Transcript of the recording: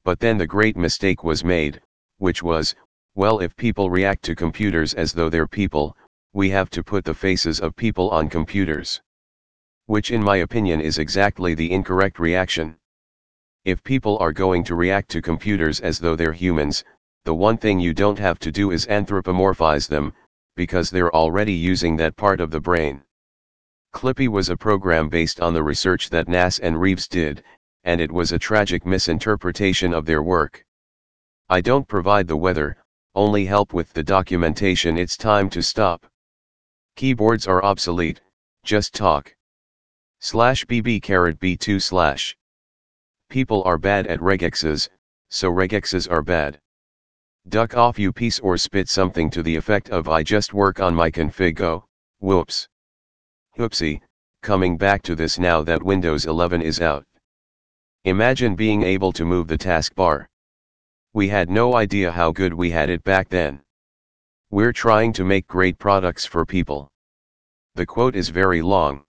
But then the great mistake was made, which was, well, if people react to computers as though they're people, we have to put the faces of people on computers. Which in my opinion is exactly the incorrect reaction. If people are going to react to computers as though they're humans, the one thing you don't have to do is anthropomorphize them, because they're already using that part of the brain. Clippy was a program based on the research that Nass and Reeves did, and it was a tragic misinterpretation of their work. I don't provide the weather, only help with the documentation. It's time to stop. Keyboards are obsolete, just talk. /BB_B2/ People are bad at regexes, so regexes are bad. Duck off, you piece, or spit something to the effect of I just work on my config. Oh, whoops. Oopsie, coming back to this now that Windows 11 is out. Imagine being able to move the taskbar. We had no idea how good we had it back then. We're trying to make great products for people. The quote is very long.